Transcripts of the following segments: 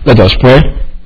Let us pray.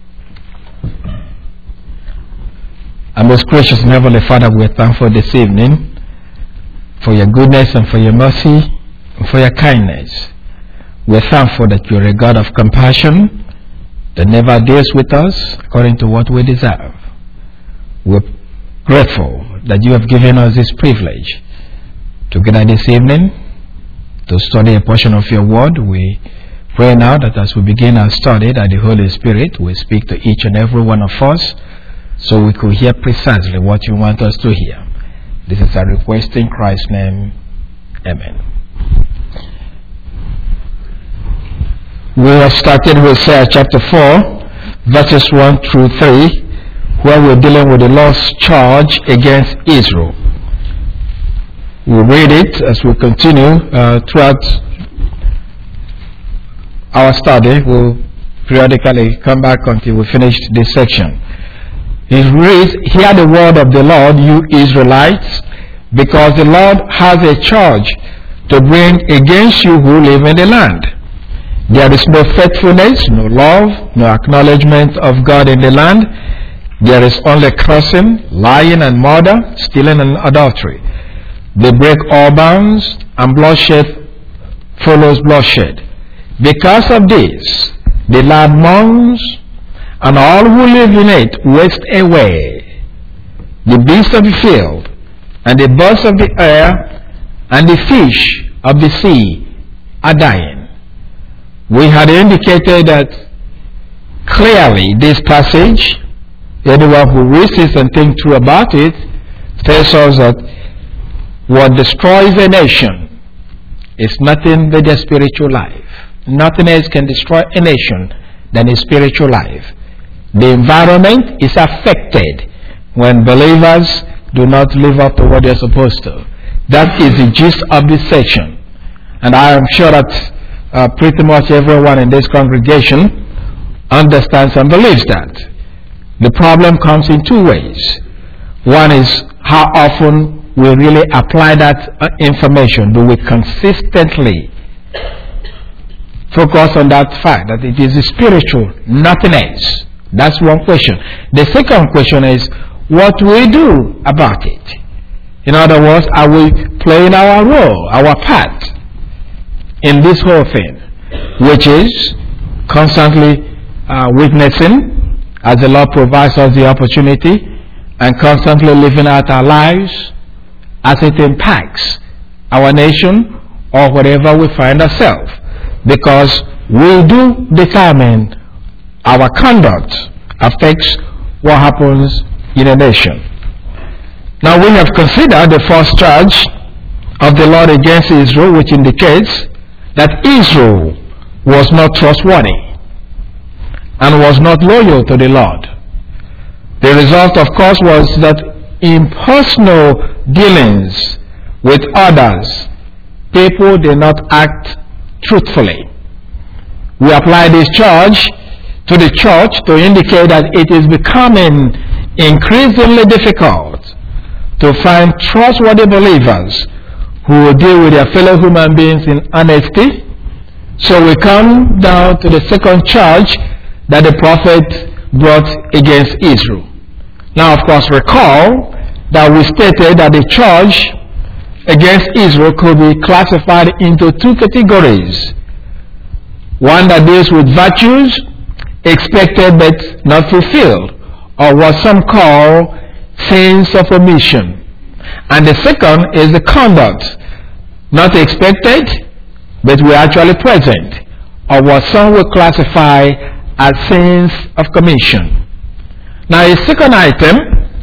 Our most gracious and heavenly Father, we are thankful this evening for your goodness and for your mercy and for your kindness. We are thankful that you are a God of compassion that never deals with us according to what we deserve. We are grateful that you have given us this privilege together this evening to study a portion of your word. We pray now that as we begin our study, that the Holy Spirit will speak to each and every one of us so we could hear precisely what you want us to hear. This is our request in Christ's name. Amen. We have started with chapter 4, verses 1 through 3, where we're dealing with the Lord's charge against Israel. We'll read it as we continue throughout our study. We'll periodically come back until we finish this section. It reads, "Hear the word of the Lord, you Israelites, because the Lord has a charge to bring against you who live in the land. There is no faithfulness, no love, no acknowledgement of God in the land. There is only cursing, lying and murder, stealing and adultery. They break all bounds, and bloodshed follows bloodshed. Because of this, the land mourns, and all who live in it waste away. The beasts of the field, and the birds of the air, and the fish of the sea are dying." We had indicated that clearly this passage, anyone who reads it and thinks through about it, tells us that what destroys a nation is nothing but their spiritual life. Nothing else can destroy a nation than a spiritual life. The environment is affected when believers do not live up to what they're supposed to. That is the gist of this section. And I am sure that pretty much everyone in this congregation understands and believes that. The problem comes in two ways. One is how often we really apply that information. Do we consistently focus on that fact that it is spiritual, nothing else? That's one question. The second question is, what do we do about it? In other words, are we playing our role, our part in this whole thing, which is constantly witnessing as the Lord provides us the opportunity, and constantly living out our lives as it impacts our nation or wherever we find ourselves, because we do determine our conduct affects what happens in a nation. Now we have considered the first charge of the Lord against Israel, which indicates that Israel was not trustworthy and was not loyal to the Lord. The result, of course, was that in personal dealings with others, people did not act truthfully. We apply this charge to the church to indicate that it is becoming increasingly difficult to find trustworthy believers who will deal with their fellow human beings in honesty. So we come down to the second charge that the prophet brought against Israel. Now, of course, recall that we stated that the charge against Israel could be classified into two categories. One that deals with virtues expected but not fulfilled, or what some call sins of omission. And the second is the conduct not expected but were actually present, or what some will classify as sins of commission. Now, a second item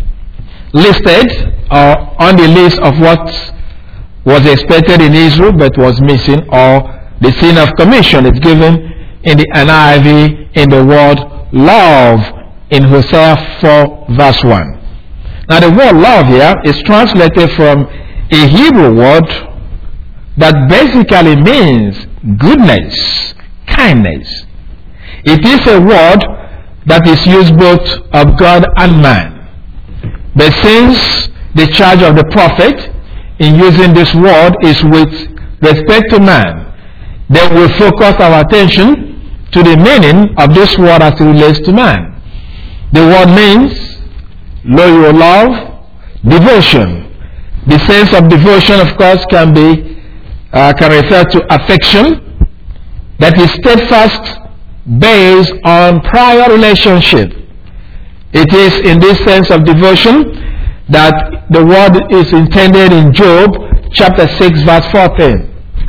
listed on the list of what was expected in Israel but was missing, or the sin of commission, is given in the NIV in the word love in Hosea 4 verse 1. Now, the word love here is translated from a Hebrew word that basically means goodness, kindness. It is a word that is used both of God and man. But since the charge of the prophet in using this word is with respect to man, then we focus our attention to the meaning of this word as it relates to man. The word means loyal love, devotion. The sense of devotion, of course, can refer to affection that is steadfast based on prior relationship. It is in this sense of devotion that the word is intended in Job chapter 6 verse 14.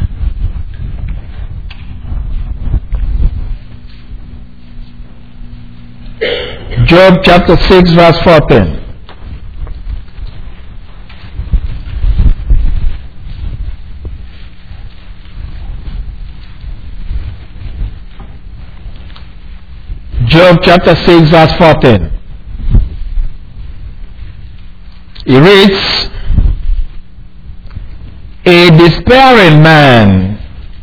Job chapter 6 verse 14. Job chapter 6 verse 14. He reads, a despairing man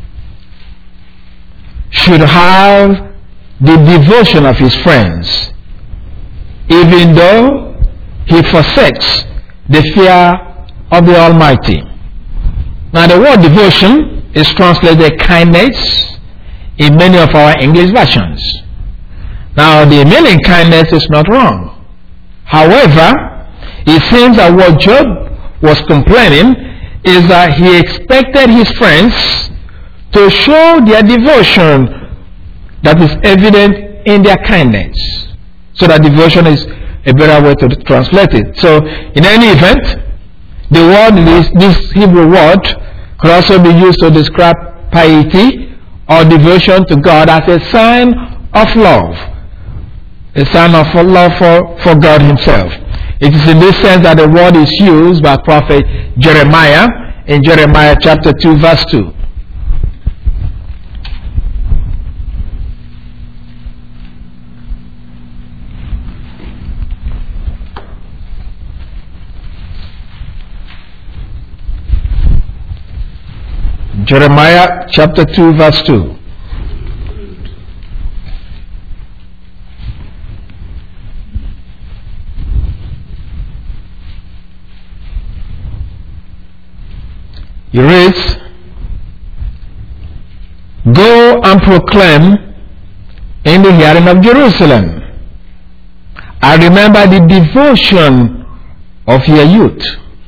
should have the devotion of his friends, even though he forsakes the fear of the Almighty. Now the word devotion is translated kindness in many of our English versions. Now the meaning kindness is not wrong. However, it seems that what Job was complaining is that he expected his friends to show their devotion that is evident in their kindness. So that devotion is a better way to translate it. So in any event, the word, this Hebrew word, could also be used to describe piety or devotion to God as a sign of love. A sign of love for God himself. It is in this sense that the word is used by prophet Jeremiah in Jeremiah chapter 2 verse 2. Jeremiah chapter 2 verse 2. He reads, go and proclaim in the hearing of Jerusalem, I remember the devotion of your youth,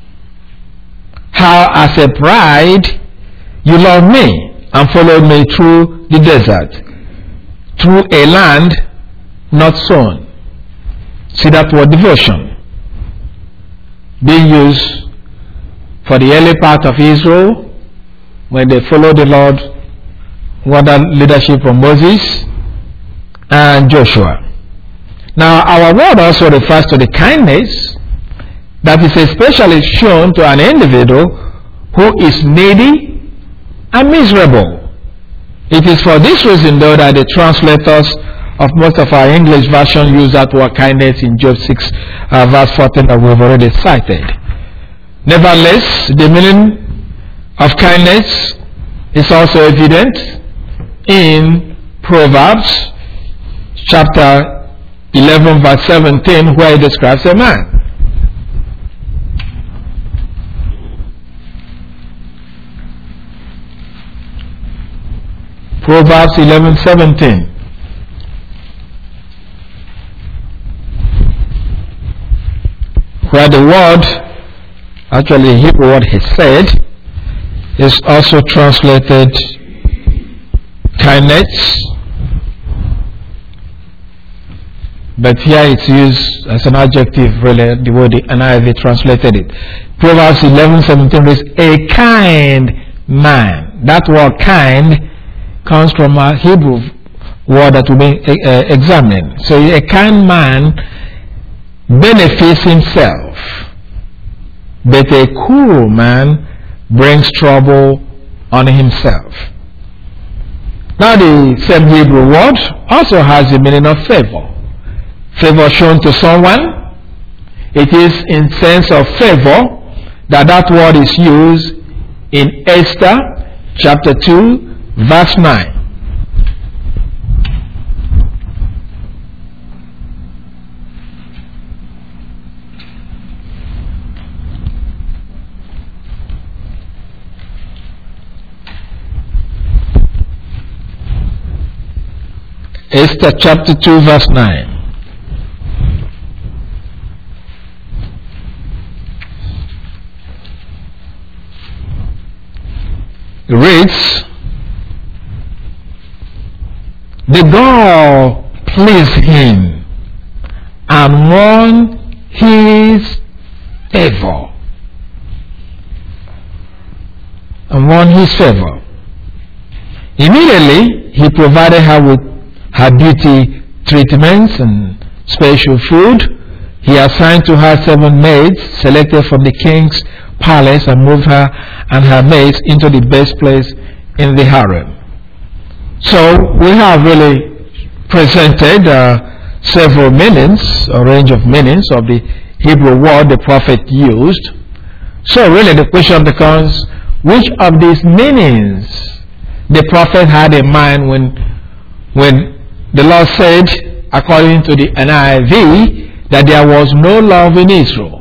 how as a bride you loved me and followed me through the desert, through a land not sown. See that word devotion being used for the early part of Israel when they followed the Lord under leadership of Moses and Joshua. Now our word also refers to the kindness that is especially shown to an individual who is needy and miserable. It is for this reason though that the translators of most of our English version use that word kindness in Job 6 verse 14 that we've already cited. Nevertheless, the meaning of kindness is also evident in Proverbs chapter 11 verse 17 where it describes a man. Proverbs 11:17. Where the word, actually Hebrew word hesed, is also translated kindness, but here it's used as an adjective, really, the way the NIV translated it. Proverbs 11:17 is a kind man. That word kind comes from a Hebrew word that will be examined. So a kind man benefits himself, but a cruel man brings trouble on himself. Now the same Hebrew word also has the meaning of favor. Favor shown to someone. It is in sense of favor that word is used in Esther chapter 2 verse 9. Esther chapter 2 verse 9. It reads, the God pleased him and won his favor. And won his favor. Immediately, he provided her with her beauty treatments and special food. He assigned to her 7 maids selected from the king's palace and moved her and her maids into the best place in the harem. So we have really presented several meanings, a range of meanings of the Hebrew word the prophet used. So really the question becomes, which of these meanings the prophet had in mind when the Lord said, according to the NIV, that there was no love in Israel?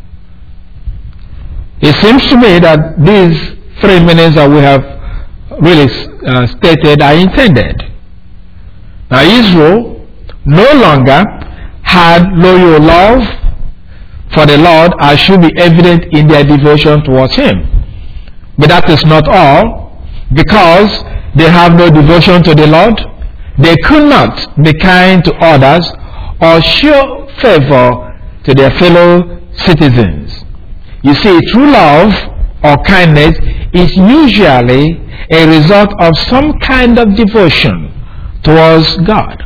It seems to me that these 3 meanings that we have really stated are intended. Now Israel no longer had loyal love for the Lord, as should be evident in their devotion towards Him. But that is not all. Because they have no devotion to the Lord, they could not be kind to others or show favor to their fellow citizens. You see, true love or kindness is usually a result of some kind of devotion towards God.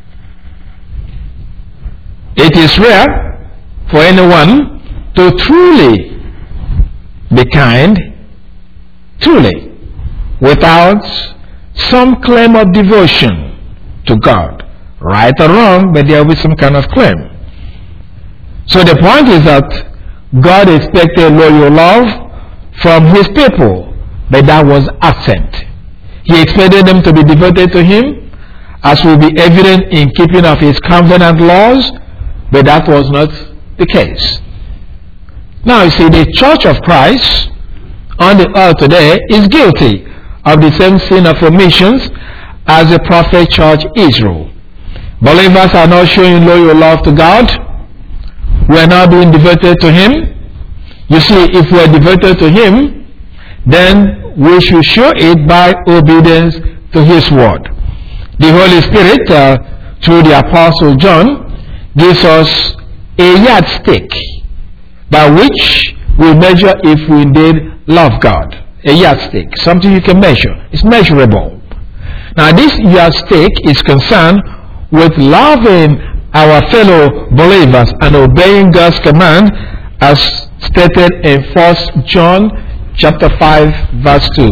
It is rare for anyone to truly be kind, truly, without some claim of devotion to God. Right or wrong, but there will be some kind of claim. So the point is that God expected loyal love from His people, but that was absent. He expected them to be devoted to Him, as will be evident in keeping of His covenant laws, but that was not the case. Now you see, the Church of Christ on the earth today is guilty of the same sin of omissions as the prophet church Israel. Believers are not showing loyal love to God. We are not being devoted to Him. You see, if we are devoted to Him, then we should show it by obedience to His word. The Holy Spirit, through the Apostle John, gives us a yardstick by which we measure if we indeed love God. A yardstick, something you can measure. It's measurable. Now this yardstick is concerned with loving our fellow believers and obeying God's command as stated in 1 John chapter 5 verse 2.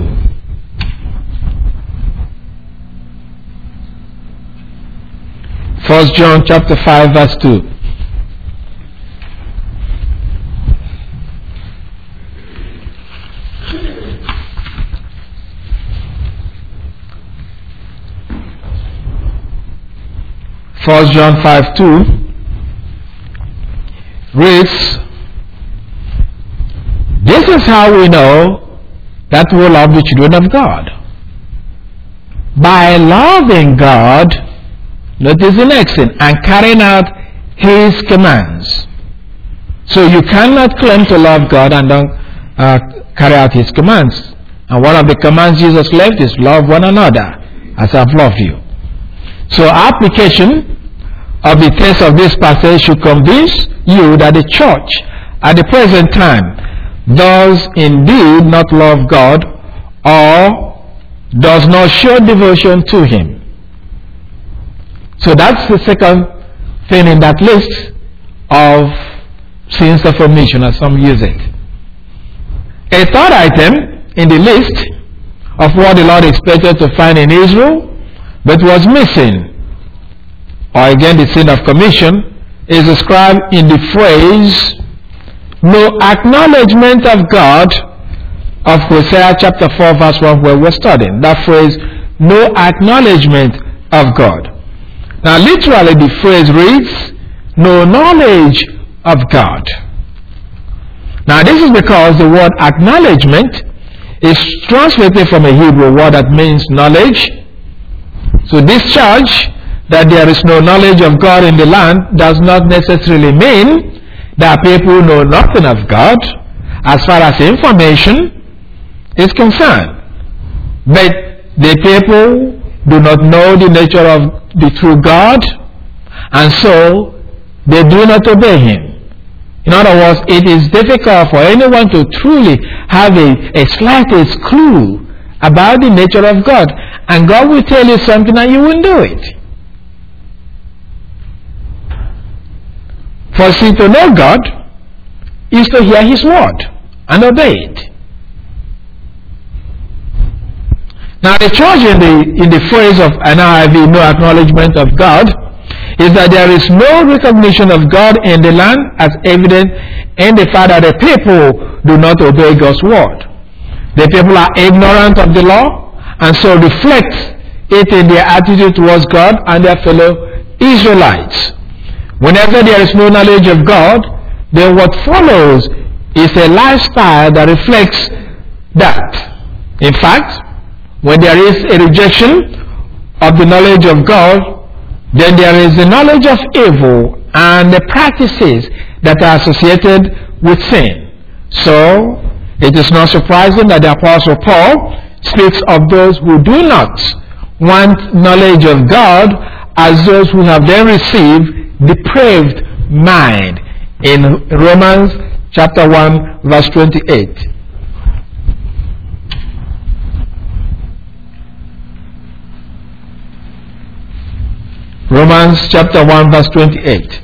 1 John chapter 5 verse 2. First John 5:2 reads, this is how we know that we love the children of God. By loving God, notice the next thing, and carrying out His commands. So you cannot claim to love God and don't carry out His commands. And one of the commands Jesus left is love one another as I've loved you. So application of the text of this passage should convince you that the church at the present time does indeed not love God or does not show devotion to Him. So that's the second thing in that list of sins of omission, as some use it. A third item in the list of what the Lord expected to find in Israel but was missing, or again the sin of commission, is described in the phrase no acknowledgement of God of Hosea chapter 4 verse 1 where we're studying. That phrase, no acknowledgement of God. Now literally the phrase reads, no knowledge of God. Now this is because the word acknowledgement is translated from a Hebrew word that means knowledge. So this church that there is no knowledge of God in the land does not necessarily mean that people know nothing of God as far as information is concerned. But the people do not know the nature of the true God, and so they do not obey Him. In other words, it is difficult for anyone to truly have a slightest clue about the nature of God. And God will tell you something and you won't do it. For see, to know God is to hear His word and obey it. Now the charge in the phrase of NIV, no acknowledgement of God, is that there is no recognition of God in the land, as evident in the fact that the people do not obey God's word. The people are ignorant of the law, and so reflect it in their attitude towards God and their fellow Israelites. Whenever there is no knowledge of God, then what follows is a lifestyle that reflects that. In fact, when there is a rejection of the knowledge of God, then there is the knowledge of evil and the practices that are associated with sin. So, it is not surprising that the Apostle Paul speaks of those who do not want knowledge of God as those who have then received depraved mind in Romans chapter 1 verse 28. Romans chapter 1 verse 28.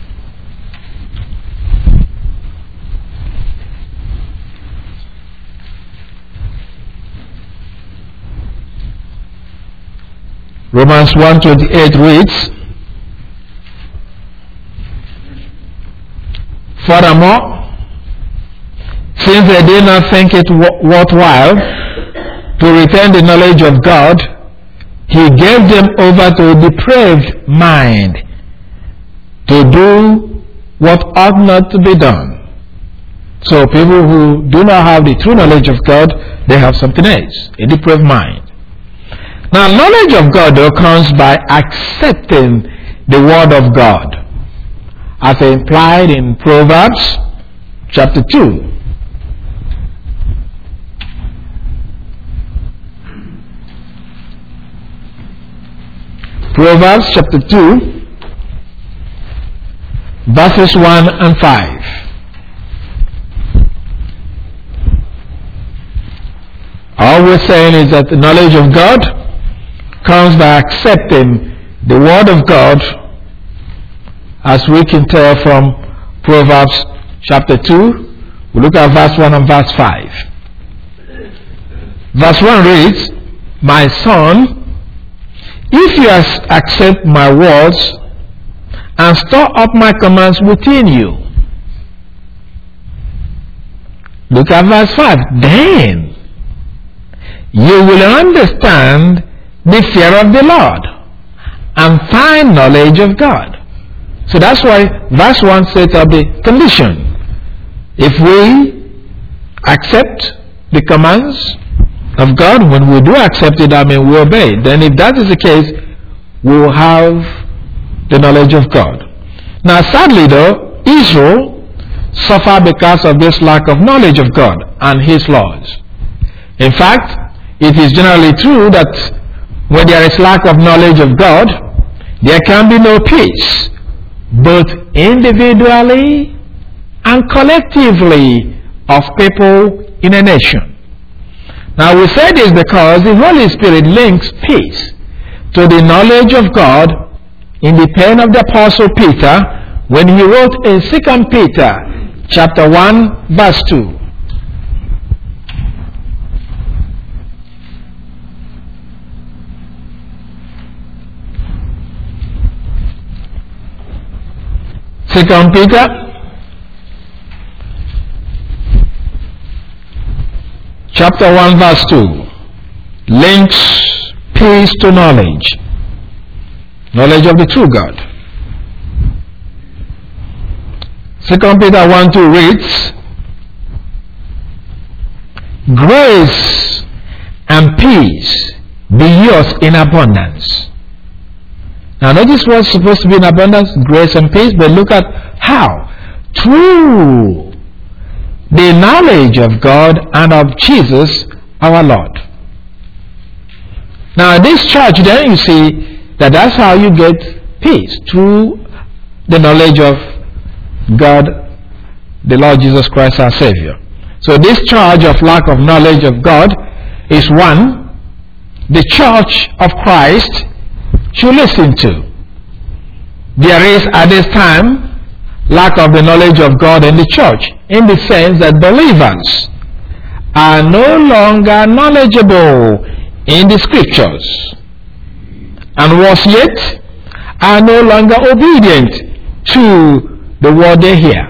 Romans 1:28 reads, furthermore, since they did not think it worthwhile to retain the knowledge of God, He gave them over to a depraved mind to do what ought not to be done. So people who do not have the true knowledge of God, they have something else, a depraved mind. Now, knowledge of God though comes by accepting the word of God, as implied in Proverbs chapter 2. Proverbs chapter 2 verses 1 and 5. All we're saying is that the knowledge of God comes by accepting the word of God, as we can tell from Proverbs chapter 2. We look at verse 1 and verse 5. Verse 1 reads, my son, if you accept my words and store up my commands within you. Look at verse 5. Then you will understand the fear of the Lord and find knowledge of God. So that's why verse 1 sets up the condition. If we accept the commands of God, when we do accept it, we obey it. Then if that is the case, we will have the knowledge of God. Now sadly though, Israel suffered because of this lack of knowledge of God and His laws. In fact, it is generally true that when there is lack of knowledge of God, there can be no peace, both individually and collectively, of people in a nation. Now we say this because the Holy Spirit links peace to the knowledge of God in the pen of the Apostle Peter when he wrote in 2 Peter chapter 1 verse 2. Second Peter chapter 1 verse 2 links peace to knowledge of the true God. 2 Peter 1:2 reads, grace and peace be yours in abundance Now notice what's supposed to be in abundance, grace and peace, but look at how. Through the knowledge of God and of Jesus our Lord. Now this church, then you see that's how you get peace, through the knowledge of God, the Lord Jesus Christ our Savior. So this charge of lack of knowledge of God is one the church of Christ should listen to. There is at this time lack of the knowledge of God in the church, in the sense that believers are no longer knowledgeable in the scriptures, and worse yet, are no longer obedient to the word they hear.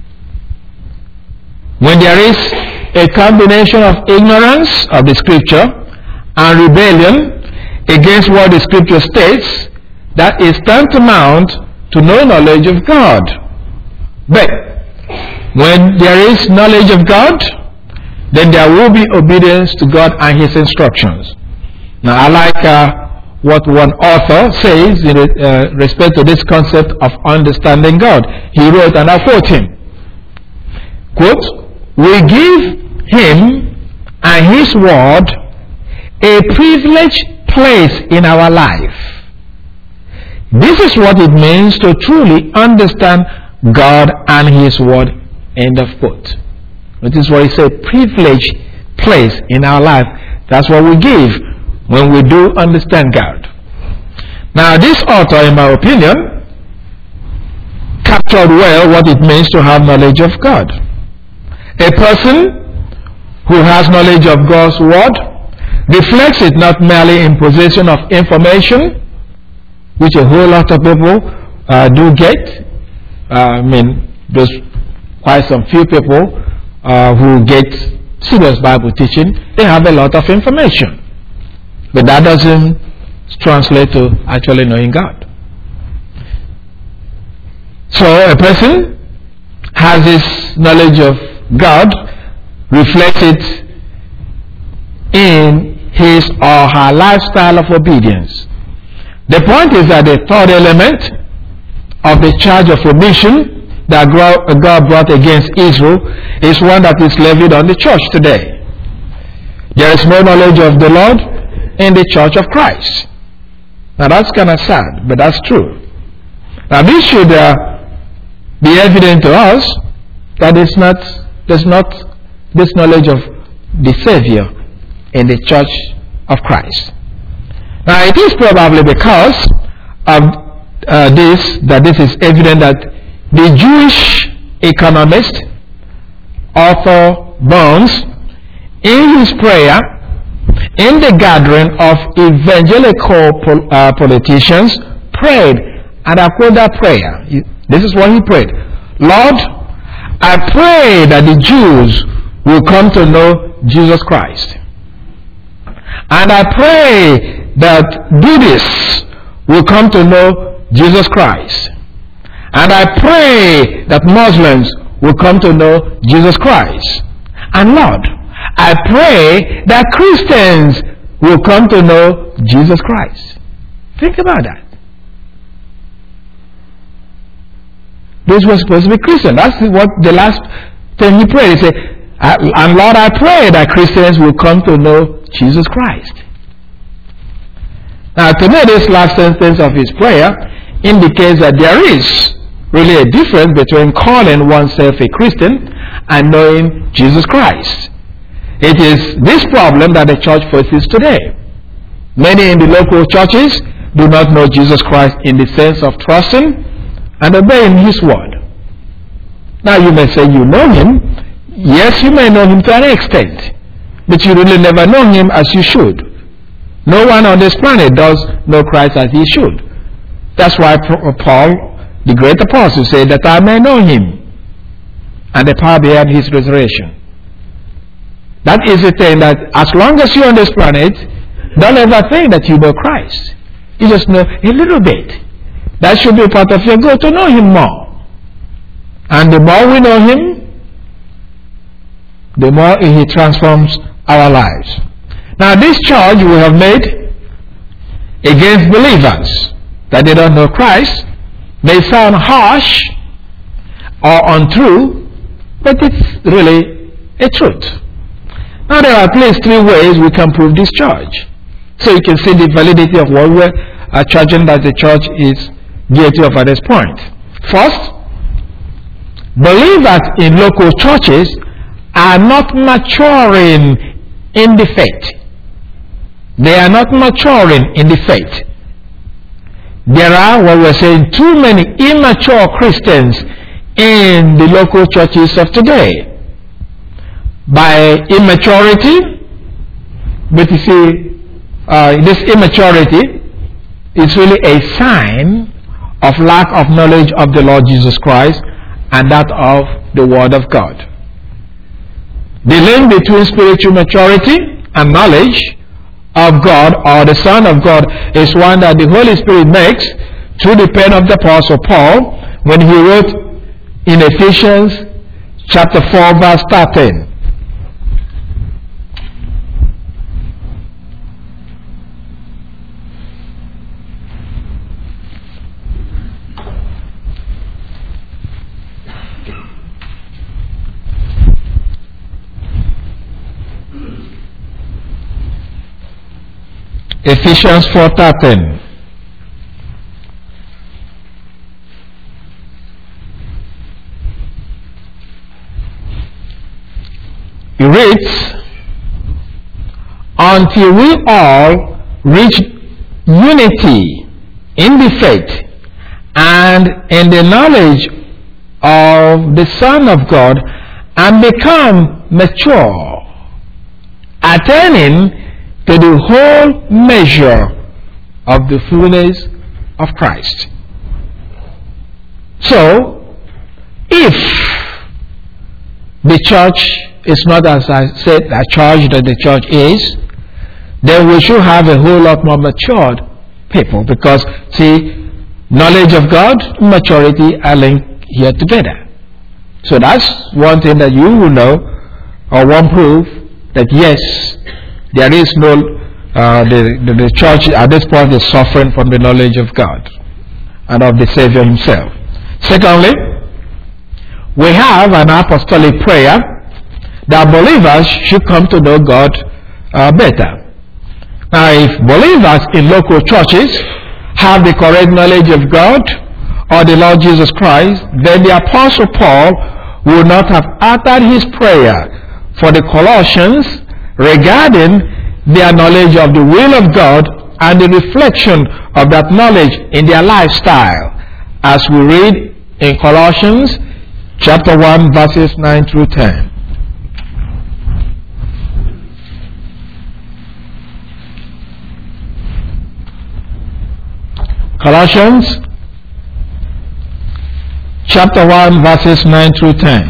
When there is a combination of ignorance of the scripture and rebellion against what the scripture states, that is tantamount to no knowledge of God. But when there is knowledge of God, then there will be obedience to God and His instructions. Now I like what one author says in respect to this concept of understanding God. He wrote, and I quote him, quote, "We give Him and His word a privileged place in our life. This is what it means to truly understand God and His word." End of quote. Notice what he said, privileged place in our life. That's what we give when we do understand God. Now this author, in my opinion, captured well what it means to have knowledge of God. A person who has knowledge of God's word reflects it not merely in possession of information, which a whole lot of people do get. There's quite some few people who get serious Bible teaching. They have a lot of information, but that doesn't translate to actually knowing God. So a person has this knowledge of God, reflects it in his or her lifestyle of obedience. The point is that the third element of the charge of omission that God brought against Israel is one that is levied on the church today. There is no knowledge of the Lord in the church of Christ. Now that's kind of sad, but that's true. Now this should be evident to us that there's not this knowledge of the Savior in the church of Christ. Now it is probably because of this is evident that the Jewish economist Arthur Burns, in his prayer in the gathering of evangelical politicians, prayed, and I quote that prayer. This is what he prayed: "Lord, I pray that the Jews will come to know Jesus Christ. And I pray that Buddhists will come to know Jesus Christ. And I pray that Muslims will come to know Jesus Christ. And Lord, I pray that Christians will come to know Jesus Christ." Think about that. Those were supposed to be Christians. That's what the last thing he prayed. He said, "And Lord, I pray that Christians will come to know Jesus Christ." Now, to me, this last sentence of his prayer indicates that there is really a difference between calling oneself a Christian and knowing Jesus Christ. It is this problem that the church faces today. Many in the local churches do not know Jesus Christ in the sense of trusting and obeying His word. Now you may say you know Him. Yes, you may know Him to an extent, but you really never know Him as you should. No one on this planet does know Christ as he should. That's why Paul, the great apostle, said that I may know Him and the power behind His resurrection. That is the thing, that as long as you're on this planet, don't ever think that you know Christ. You just know a little bit. That should be part of your goal, to know Him more. And the more we know Him, the more He transforms our lives. Now this charge we have made against believers, that they don't know Christ may sound harsh or untrue, but it's really a truth. Now there are at least 3 ways we can prove this charge. So you can see the validity of what we're charging that the church is guilty of at this point. First, believers in local churches are not maturing in the faith. They are not maturing in the faith. There are, what we're saying, too many immature Christians in the local churches of today. By immaturity, but you see, this immaturity is really a sign of lack of knowledge of the Lord Jesus Christ and that of the Word of God. The link between spiritual maturity and knowledge of God or the Son of God is one that the Holy Spirit makes through the pen of the Apostle Paul when he wrote in Ephesians chapter 4 verse 13. Ephesians 4:13. It reads, until we all reach unity in the faith and in the knowledge of the Son of God and become mature, attaining to the whole measure of the fullness of Christ. So, if the church is not, as I said, a church that the church is, then we should have a whole lot more matured people, because, see, knowledge of God, maturity are linked here together. So that's one thing that you will know, or one proof that yes, there is no, the church at this point is suffering from the knowledge of God and of the Savior himself. Secondly, we have an apostolic prayer that believers should come to know God better. Now, if believers in local churches have the correct knowledge of God or the Lord Jesus Christ, then the Apostle Paul would not have uttered his prayer for the Colossians regarding their knowledge of the will of God and the reflection of that knowledge in their lifestyle, as we read in Colossians chapter 1 verses 9 through 10. Colossians chapter 1 verses 9 through 10.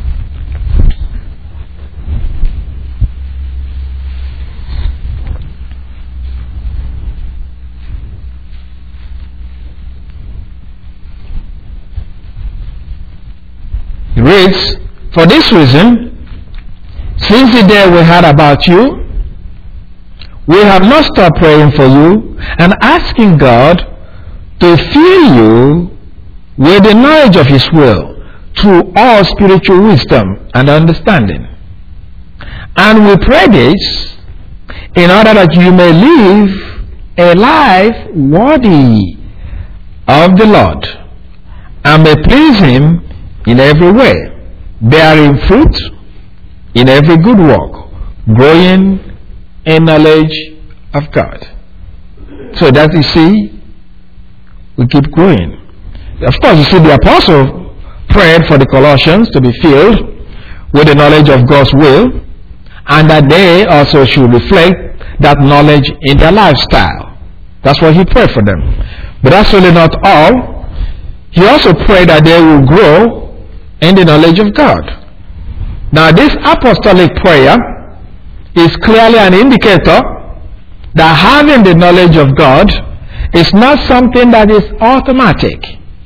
It reads, for this reason, since the day we heard about you, we have not stopped praying for you and asking God to fill you with the knowledge of His will through all spiritual wisdom and understanding. And we pray this in order that you may live a life worthy of the Lord and may please Him in every way, bearing fruit in every good work, growing in knowledge of God. So that you see, we keep growing. Of course, you see, the apostle prayed for the Colossians to be filled with the knowledge of God's will, and that they also should reflect that knowledge in their lifestyle. That's what he prayed for them. But that's really not all. He also prayed that they will grow in the knowledge of God. Now, this apostolic prayer is clearly an indicator that having the knowledge of God is not something that is automatic.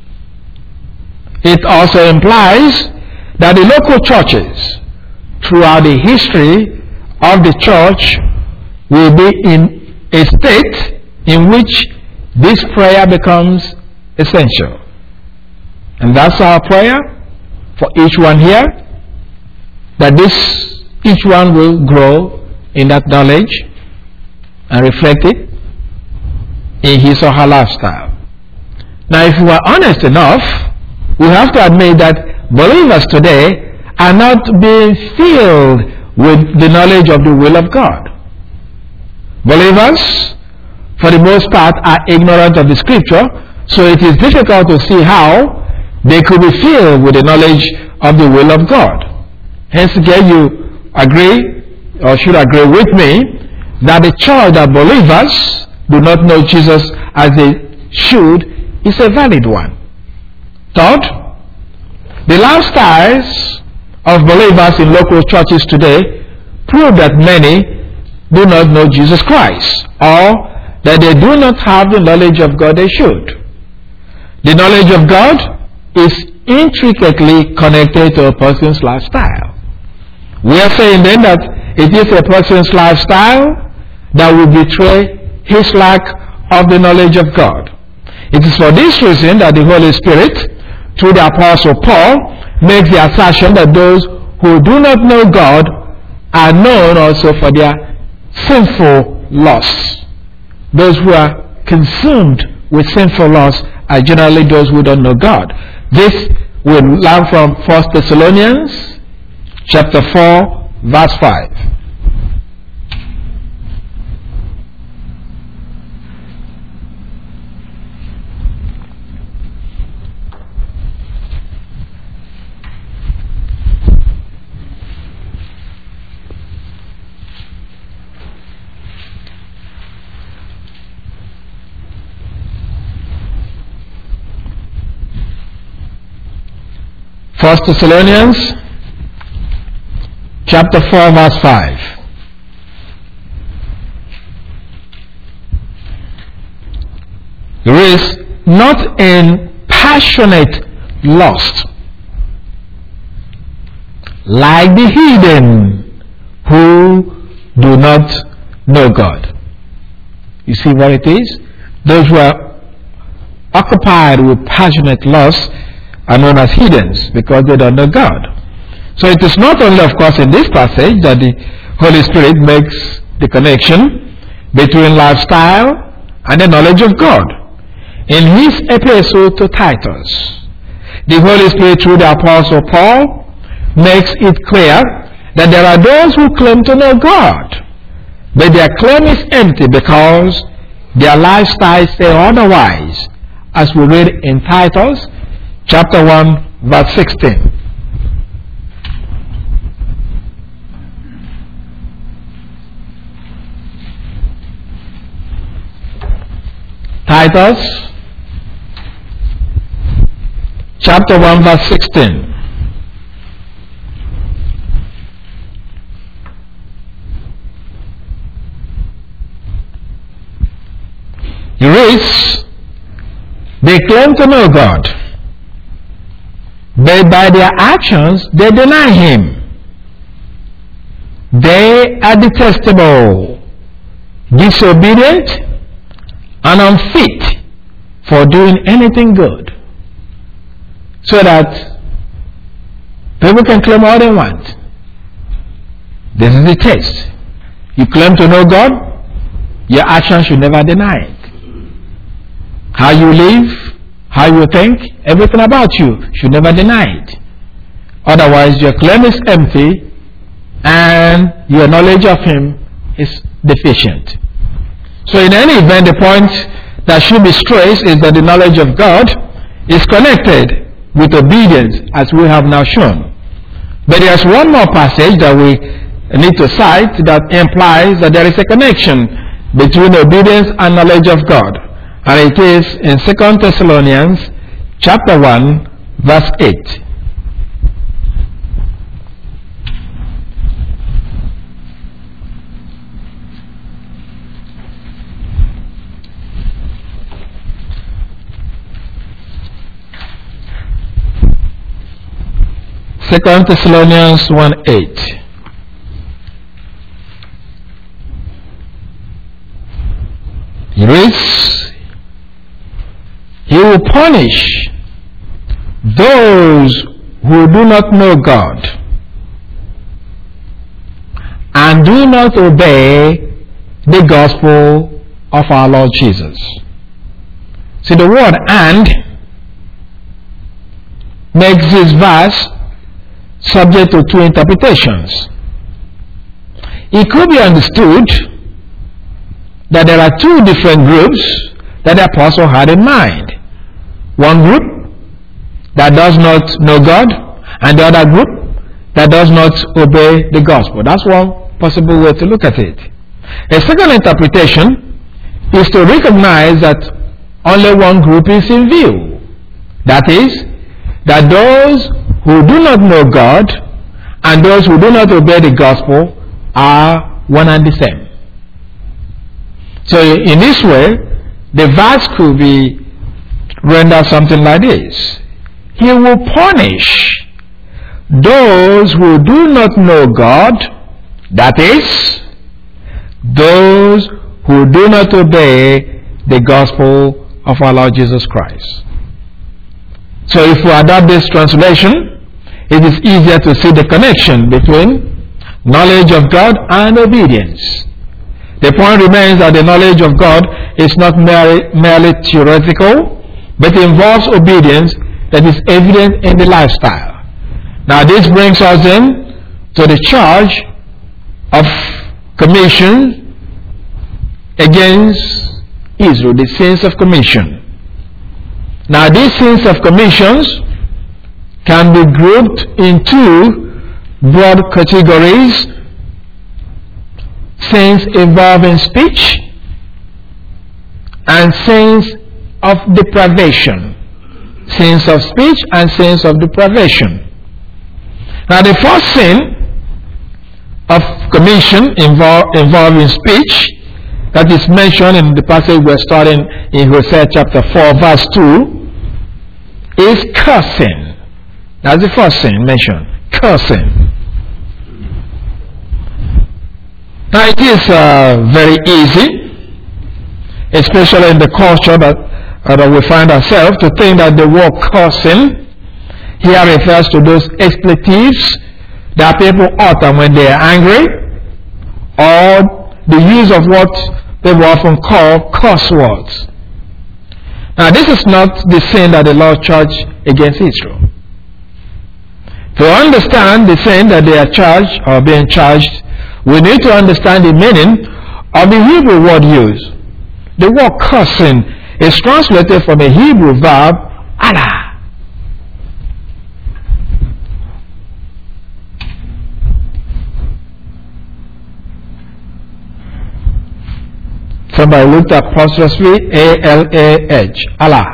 It also implies that the local churches throughout the history of the church will be in a state in which this prayer becomes essential. And that's our prayer for each one here, that each one will grow in that knowledge and reflect it in his or her lifestyle. Now, if we are honest enough, we have to admit that believers today are not being filled with the knowledge of the will of God. Believers, for the most part, are ignorant of the scripture, so it is difficult to see how they could be filled with the knowledge of the will of God. Hence, again, you agree, or should agree with me, that the charge that believers do not know Jesus as they should is a valid one. Third, the lifestyles of believers in local churches today prove that many do not know Jesus Christ, or that they do not have the knowledge of God they should. The knowledge of God is intricately connected to a person's lifestyle. We are saying then that it is a person's lifestyle that will betray his lack of the knowledge of God. It is for this reason that the Holy Spirit, through the Apostle Paul, makes the assertion that those who do not know God are known also for their sinful lusts. Those who are consumed with sinful lusts are generally those who don't know God. This we learn from 1 Thessalonians chapter 4, verse 5. First Thessalonians chapter 4, verse 5. There is not in passionate lust like the heathen who do not know God. You see what it is? Those who are occupied with passionate lust are known as heathens because they don't know God. So it is not only, of course, in this passage that the Holy Spirit makes the connection between lifestyle and the knowledge of God. In his epistle to Titus, the Holy Spirit, through the Apostle Paul, makes it clear that there are those who claim to know God, but their claim is empty because their lifestyles say otherwise, as we read in Titus chapter 1, verse 16. Titus chapter 1, verse 16. It reads, they claim to know God, but by their actions they deny him. They are detestable, disobedient, and unfit for doing anything good. So that people can claim all they want. This is the test. You claim to know God, your actions should never deny it. How you live, how you think, everything about you should never deny it. Otherwise, your claim is empty and your knowledge of him is deficient. So in any event, the point that should be stressed is that the knowledge of God is connected with obedience, as we have now shown. But there's one more passage that we need to cite that implies that there is a connection between obedience and knowledge of God. And it is in 2 Thessalonians chapter 1, verse 8. Second Thessalonians 1:8. It reads, will punish those who do not know God and do not obey the gospel of our Lord Jesus. See, the word "and" makes this verse subject to two interpretations. It could be understood that there are two different groups that the apostle had in mind. One group that does not know God, and the other group that does not obey the gospel. That's one possible way to look at it. A second interpretation is to recognize that only one group is in view. That is, that those who do not know God and those who do not obey the gospel are one and the same. So in this way, the verse could be rendered something like this: He will punish those who do not know God, that is, those who do not obey the gospel of our Lord Jesus Christ. So if we adopt this translation, it is easier to see the connection between knowledge of God and obedience. The point remains that the knowledge of God is not merely theoretical, but involves obedience that is evident in the lifestyle. Now this brings us in to the charge of commission against Israel, the sins of commission. Now these sins of commissions can be grouped into broad categories: sins involving speech and sins of deprivation. Sins of speech and sins of deprivation. Now the first sin of commission involving speech that is mentioned in the passage we're studying in Hosea chapter 4 verse 2 is cursing. That's the first sin mentioned, cursing. Now it is very easy, especially in the culture that we find ourselves, to think that the word cursing here refers to those expletives that people utter when they are angry, or the use of what people often call curse words. Now this is not the sin that the Lord charged against Israel. To understand the sin that they are charged or being charged, we need to understand the meaning of the Hebrew word used. The word cursing is translated from a Hebrew verb, Allah. Somebody looked at apostrophe A-L-A-H, Allah.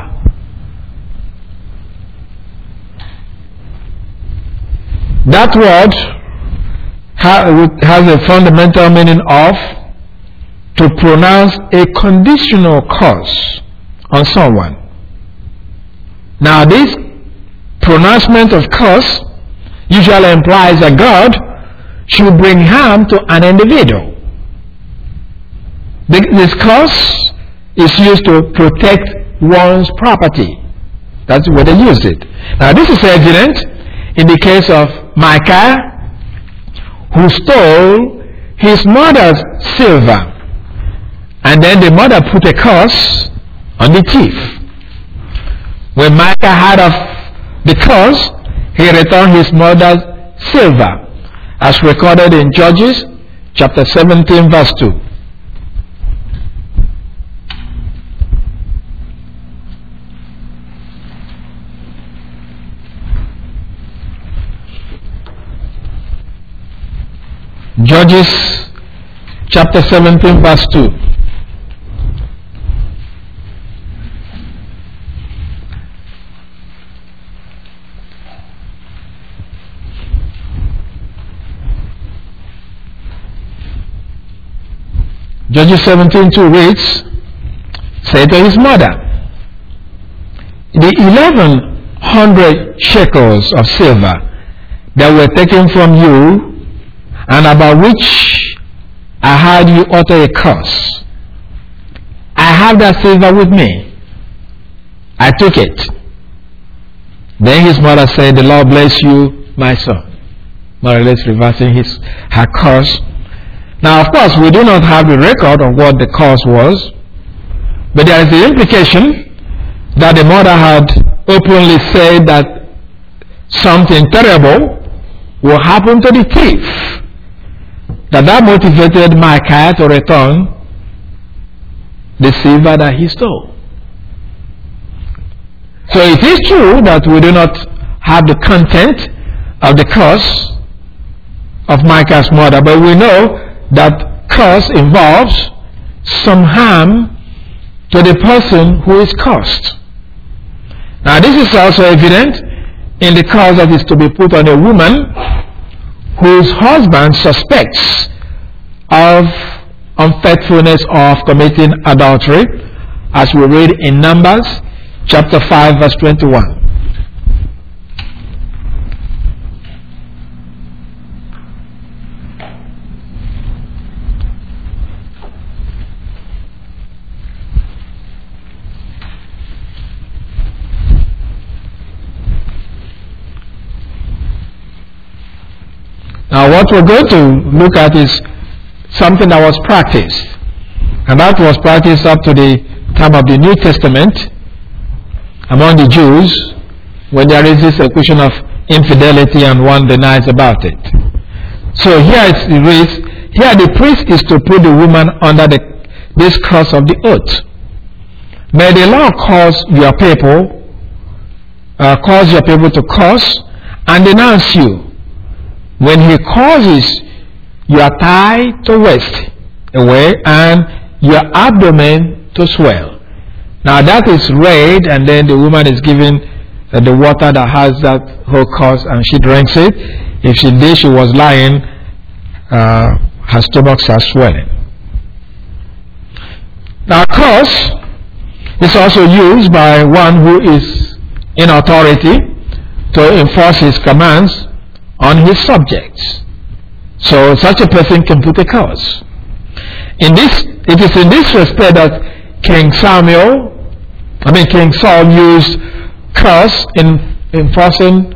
That word has a fundamental meaning of to pronounce a conditional curse on someone. Now this pronouncement of curse usually implies that God should bring harm to an individual. This curse is used to protect one's property. That's where they use it. Now this is evident in the case of Micah, who stole his mother's silver, and then the mother put a curse on the thief. When Micah heard of the curse, he returned his mother's silver, as recorded in Judges chapter 17 verse 2. Judges chapter 17 verse 2. Judges 17:2 reads, "Say to his mother, the 1,100 shekels of silver that were taken from you, and about which I heard you utter a curse, I have that silver with me. I took it. Then his mother said, the Lord bless you, my son. More or less reversing her curse. Now, of course, we do not have the record of what the curse was, but there is the implication that the mother had openly said that something terrible will happen to the thief, that motivated Micaiah to return the silver that he stole. So it is true that we do not have the content of the curse of Micah's mother, but we know that curse involves some harm to the person who is cursed. Now this is also evident in the curse that is to be put on a woman whose husband suspects of unfaithfulness or of committing adultery, as we read in Numbers chapter 5 verse 21. Now what we're going to look at is something that was practiced, and that was practiced up to the time of the New Testament among the Jews, when there is this question of infidelity and one denies about it. So here it reads, here the priest is to put the woman under this curse of the oath. May the Lord cause your people to curse and denounce you. When he causes your thigh to waste away and your abdomen to swell. Now that is read, and then the woman is given the water that has that whole curse, and she drinks it. If she did, she was lying, her stomachs are swelling. Now curse is also used by one who is in authority to enforce his commands on his subjects. So such a person can put a curse. It is in this respect that King Saul used curse in enforcing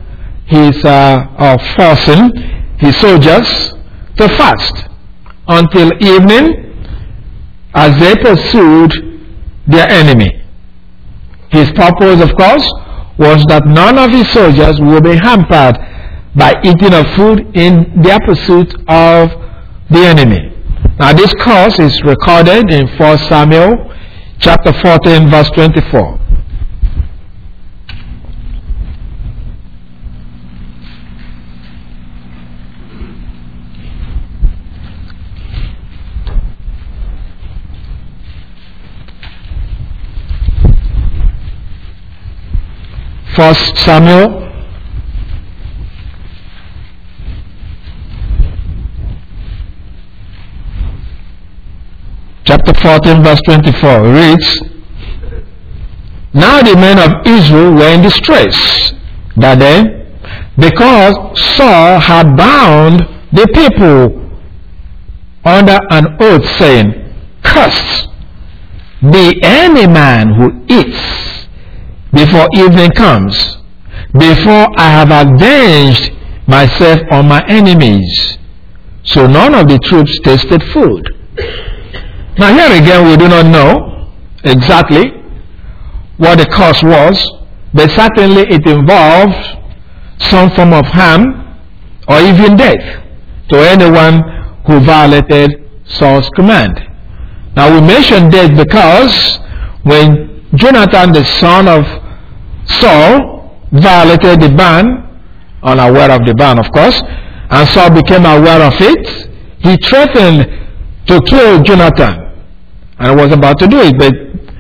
forcing his soldiers to fast until evening as they pursued their enemy. His purpose, of course, was that none of his soldiers would be hampered by eating of food in their pursuit of the enemy. Now this curse is recorded in 1 Samuel chapter 14 verse 24. First Samuel chapter 14 verse 24 reads, now the men of Israel were in distress that day, because Saul had bound the people under an oath, saying, cursed be any man who eats before evening comes, before I have avenged myself on my enemies. So none of the troops tasted food. Now here again we do not know exactly what the cause was, but certainly it involved some form of harm or even death to anyone who violated Saul's command. Now we mention death because when Jonathan, the son of Saul, violated the ban, unaware of the ban of course, and Saul became aware of it, he threatened to kill Jonathan and was about to do it, but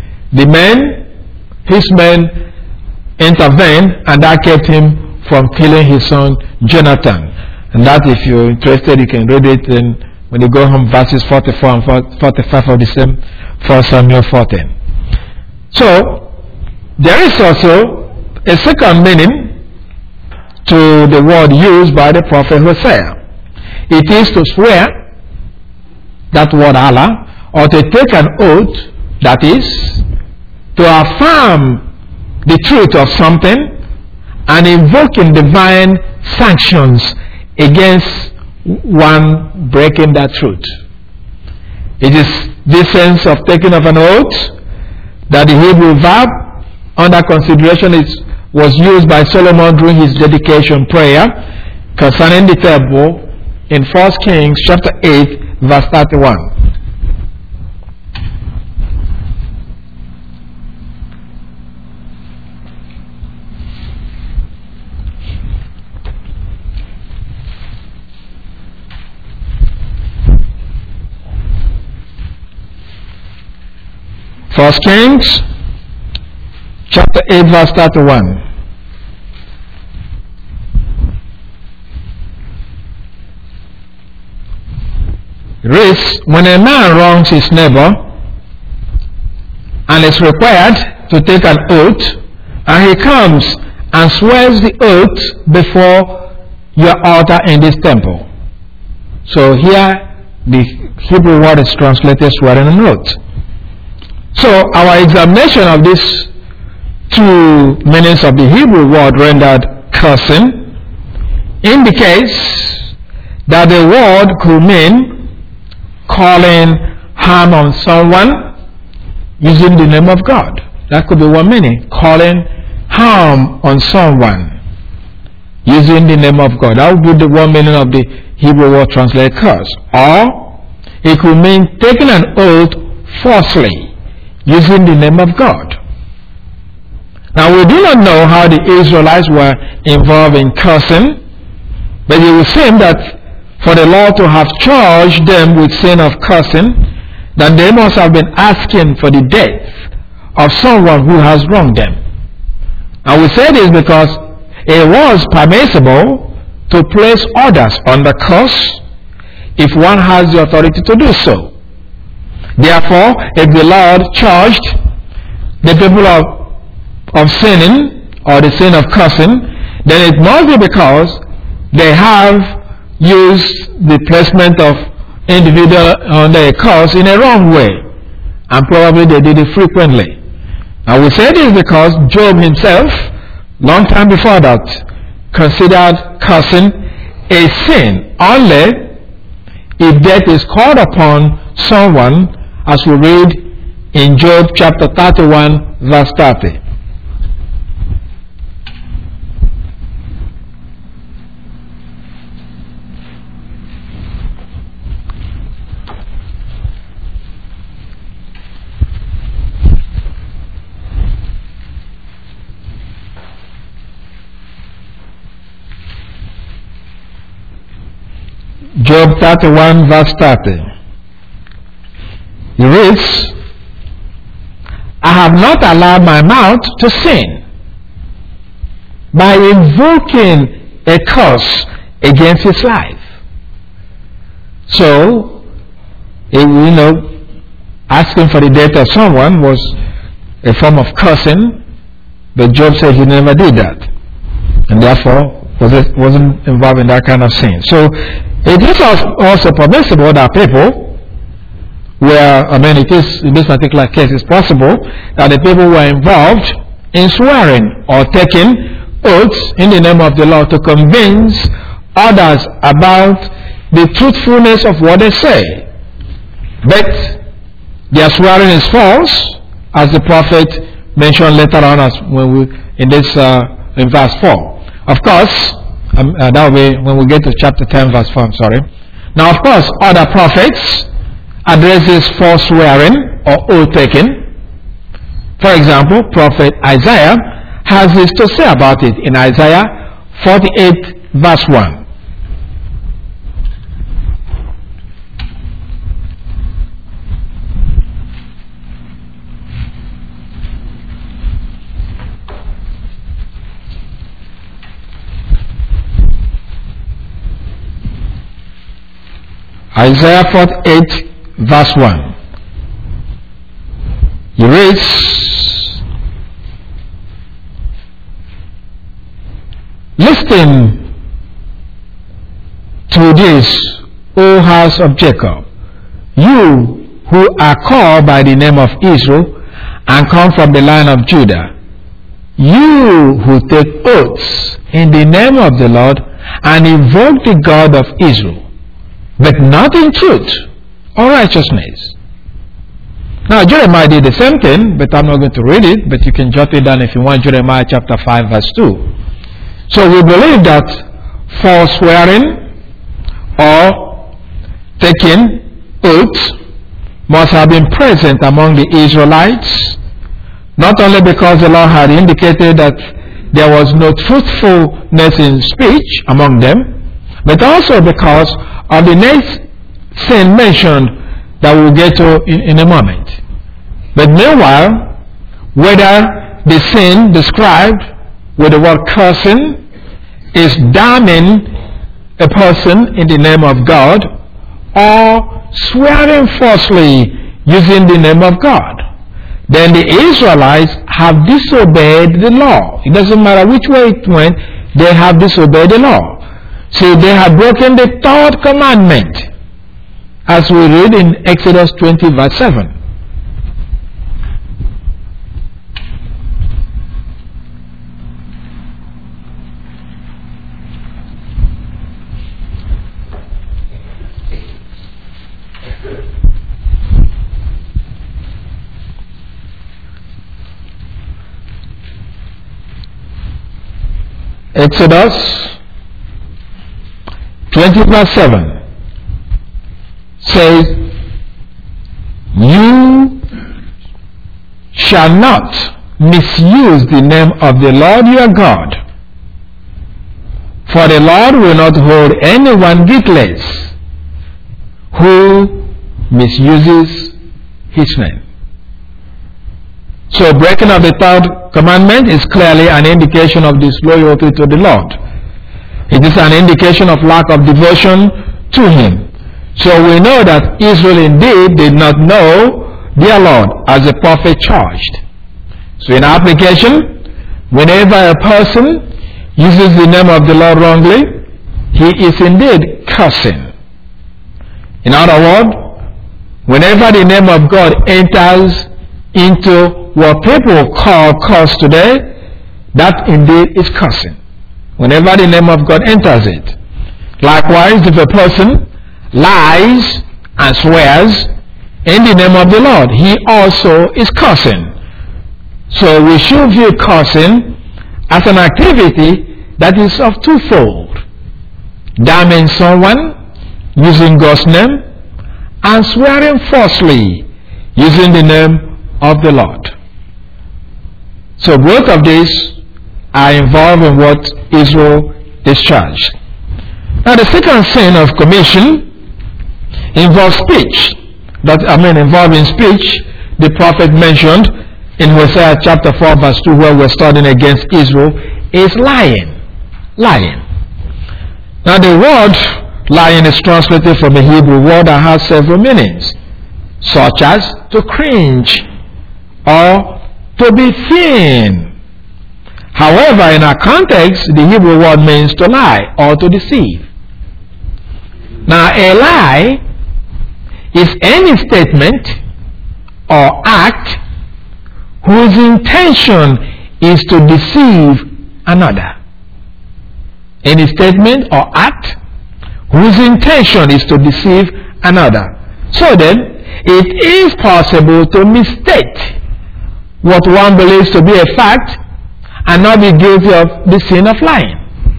his men intervened, and that kept him from killing his son Jonathan. And that, if you're interested, you can read it when you go home, verses 44 and 45 of the same 1 Samuel 14. So there is also a second meaning to the word used by the prophet Hosea. It is to swear, that word Allah, or to take an oath, that is to affirm the truth of something and invoking divine sanctions against one breaking that truth. It is this sense of taking of an oath that the Hebrew verb under consideration was used by Solomon during his dedication prayer concerning the temple in 1 Kings chapter 8 verse 31. First Kings chapter 8 verse 31. It reads, when a man wrongs his neighbor and is required to take an oath, and he comes and swears the oath before your altar in this temple. So here the Hebrew word is translated swearing an oath. So our examination of these two meanings of the Hebrew word rendered cursing indicates that the word could mean calling harm on someone using the name of God. That could be one meaning, calling harm on someone using the name of God. That would be the one meaning of the Hebrew word translated curse. Or it could mean taking an oath falsely using the name of God. Now we do not know how the Israelites were involved in cursing, but it would seem that for the Lord to have charged them with sin of cursing, then they must have been asking for the death of someone who has wronged them. And we say this because it was permissible to place others under curse if one has the authority to do so. Therefore, if the Lord charged the people of sinning or the sin of cursing, then it must be because they have used the placement of individual under a curse in a wrong way, and probably they did it frequently. And we say this because Job himself, long time before that, considered cursing a sin only if death is called upon someone, as we read in Job chapter 31 verse 30. Job 31 verse 30. It reads, I have not allowed my mouth to sin by invoking a curse against his life. So, asking for the death of someone was a form of cursing, but Job said he never did that, and therefore wasn't involved in that kind of sin. So, it is also permissible that people it is in this particular case it's possible that the people were involved in swearing or taking oaths in the name of the Lord to convince others about the truthfulness of what they say. But their swearing is false, as the prophet mentioned later on in verse 4. Of course, that way when we get to chapter 10 verse 4, Now of course, other prophets addresses false swearing or oath taking. For example, prophet Isaiah has this to say about it in Isaiah 48 verse 1. Isaiah 48 verse 1. He reads, listen to this, O house of Jacob, you who are called by the name of Israel and come from the line of Judah. you who take oaths in the name of the Lord and invoke the God of Israel, but not in truth or righteousness. Now Jeremiah did the same thing, but I'm not going to read it, but you can jot it down if you want. Jeremiah chapter 5 verse 2. So we believe that false swearing or taking oaths must have been present among the Israelites, not only because the Lord had indicated that there was no truthfulness in speech among them, but also because of the next sin mentioned that we'll get to in a moment. But meanwhile, whether the sin described with the word cursing is damning a person in the name of God or swearing falsely using the name of God, then the Israelites have disobeyed the law. It doesn't matter which way it went, they have disobeyed the law. So they have broken the third commandment, as we read in Exodus 20 verse 7. Exodus 20 verse 7 says, you shall not misuse the name of the Lord your God, for the Lord will not hold anyone guiltless who misuses his name. So breaking of the third commandment is clearly an indication of disloyalty to the Lord. It is an indication of lack of devotion to Him. So we know that Israel indeed did not know their Lord as the prophet charged. So in application, whenever a person uses the name of the Lord wrongly, he is indeed cursing. In other words, whenever the name of God enters into what people call curse today, that indeed is cursing. Whenever the name of God enters it. Likewise, if a person lies and swears in the name of the Lord, he also is cursing. So we should view cursing as an activity that is of twofold: damning someone using God's name and swearing falsely using the name of the Lord. So both of these are involved in what Israel discharged. Now the second sin of commission involves speech. Involving speech, the prophet mentioned in Hosea chapter 4 verse 2, where we're studying against Israel, is lying. Lying. Now the word lying is translated from a Hebrew word that has several meanings, such as to cringe or to be thin. However, in our context, the Hebrew word means to lie or to deceive. Now, a lie is any statement or act whose intention is to deceive another. Any statement or act whose intention is to deceive another. So then, it is possible to misstate what one believes to be a fact and not be guilty of the sin of lying.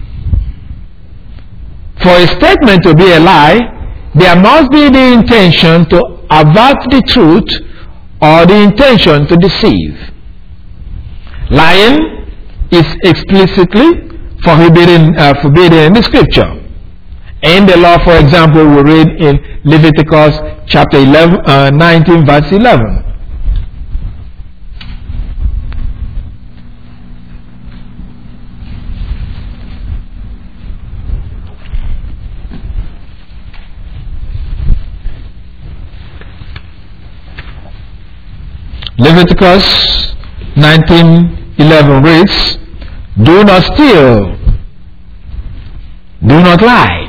For a statement to be a lie, there must be the intention to avert the truth or the intention to deceive. Lying is explicitly forbidden in the scripture. In the law, for example, we read in Leviticus chapter 19 verse 11. Leviticus 19:11 reads, do not steal, do not lie,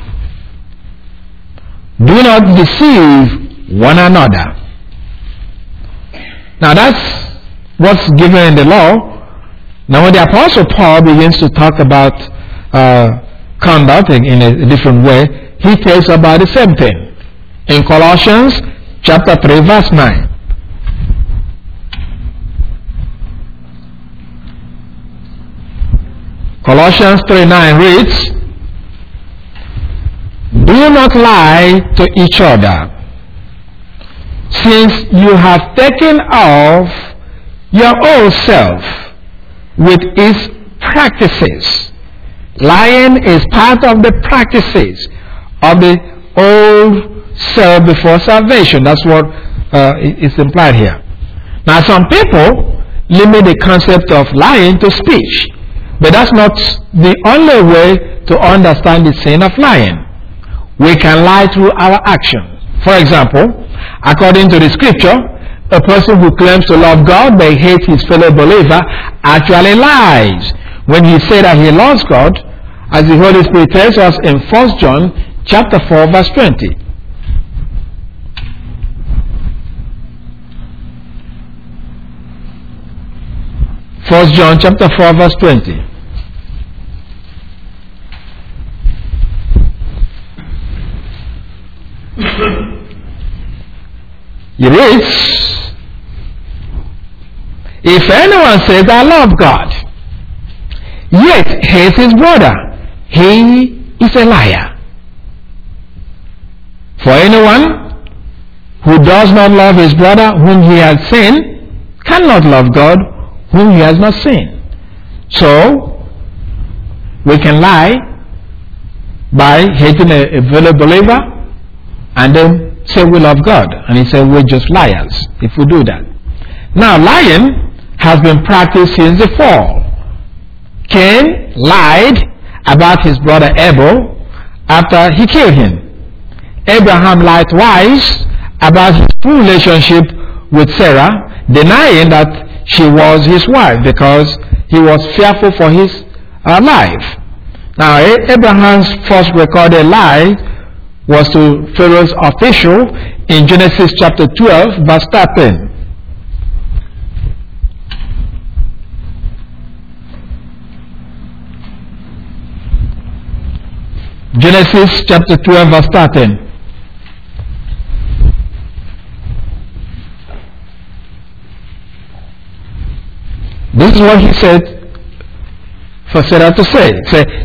do not deceive one another. Now that's what's given in the law, Now when the Apostle Paul begins to talk about conduct in a different way, he tells about the same thing. In Colossians chapter 3 verse 9. Colossians 3:9 reads, "Do not lie to each other, since you have taken off your old self with its practices." Lying is part of the practices of the old self before salvation. That's what is implied here. Now some people limit the concept of lying to speech. But that's not the only way to understand the sin of lying. We can lie through our actions. For example, according to the scripture, a person who claims to love God but hates his fellow believer actually lies when he says that he loves God, as the Holy Spirit tells us in 1 John chapter 4 verse 20. 1 John chapter 4 verse 20. It reads, "If anyone says, 'I love God,' yet hates his brother, he is a liar. For anyone who does not love his brother whom he has seen cannot love God whom he has not seen." So, we can lie by hating a fellow believer and then say we love God. And he said we're just liars if we do that. Now, lying has been practiced since the fall. Cain lied about his brother Abel after he killed him. Abraham lied twice about his relationship with Sarah, denying that she was his wife because he was fearful for his life. Now, Abraham's first recorded lie was to Pharaoh's official in Genesis chapter 12 verse 13. Genesis chapter 12 verse 13. This is what he said for Sarah to say.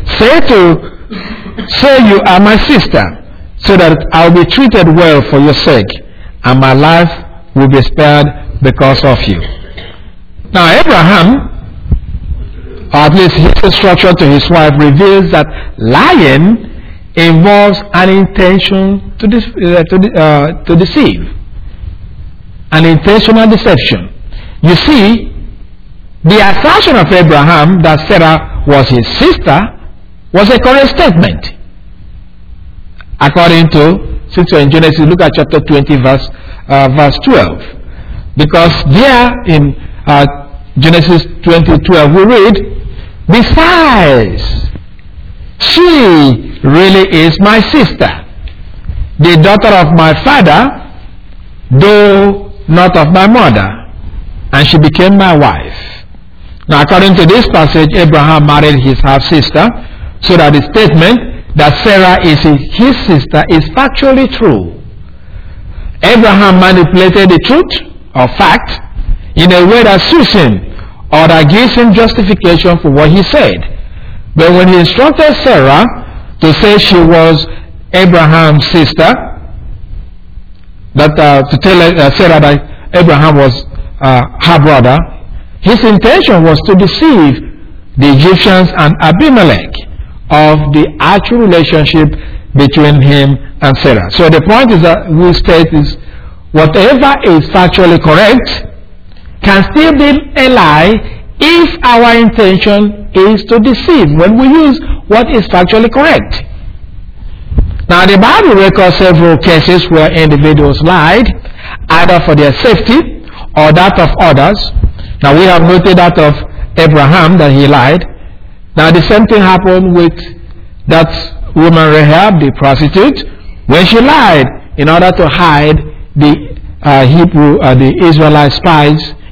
Say you are my sister, so that I will be treated well for your sake, and my life will be spared because of you. Now Abraham, or at least his instruction to his wife, reveals that lying involves an intention to deceive, an intentional deception. You see, the assertion of Abraham that Sarah was his sister was a correct statement. According to, since you're in Genesis, look at chapter 20 verse 12. Because there in Genesis 20:12 we read, "Besides, she really is my sister, the daughter of my father, though not of my mother, and she became my wife." Now, according to this passage, Abraham married his half-sister, so that the statement that Sarah is his sister is factually true. Abraham manipulated the truth or fact in a way that suits him or that gives him justification for what he said. But when he instructed Sarah to say she was Abraham's sister, to tell Sarah that Abraham was her brother, his intention was to deceive the Egyptians and Abimelech of the actual relationship between him and Sarah. So the point is that we state is whatever is factually correct can still be a lie if our intention is to deceive when we use what is factually correct. Now the Bible records several cases where individuals lied either for their safety or that of others. Now we have noted that of Abraham that he lied. Now the same thing happened with that woman Rahab, the prostitute, when she lied in order to hide the the Israelite spies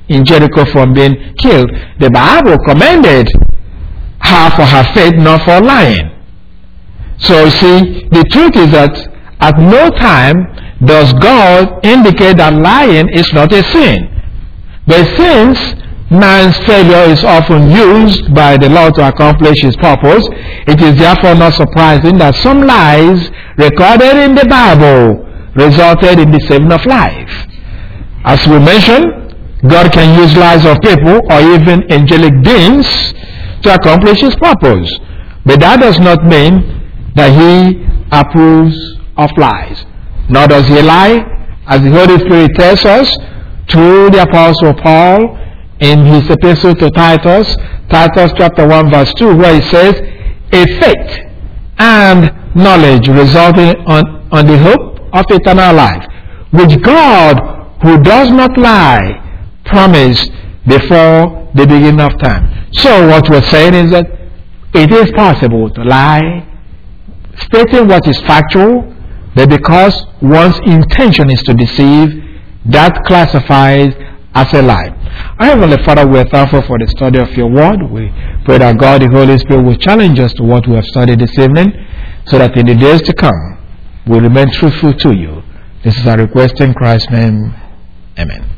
in Jericho from being killed. The Bible commended her for her faith, not for lying. So you see, the truth is that at no time does God indicate that lying is not a sin. But since man's failure is often used by the Lord to accomplish his purpose, it is therefore not surprising that some lies recorded in the Bible resulted in the saving of life. As we mentioned, God can use lies of people or even angelic beings to accomplish his purpose. But that does not mean that he approves of lies. Nor does he lie, as the Holy Spirit tells us through the Apostle Paul in his epistle to Titus, Titus chapter 1 verse 2, where he says, a faith and knowledge resulting on the hope of eternal life, which God, who does not lie, promised before the beginning of time. So what we're saying is that it is possible to lie, stating what is factual, but because one's intention is to deceive, that classifies as a lie. Our Heavenly Father, we are thankful for the study of your word. We pray that God, the Holy Spirit, will challenge us to what we have studied this evening, so that in the days to come, we remain truthful to you. This is our request in Christ's name. Amen.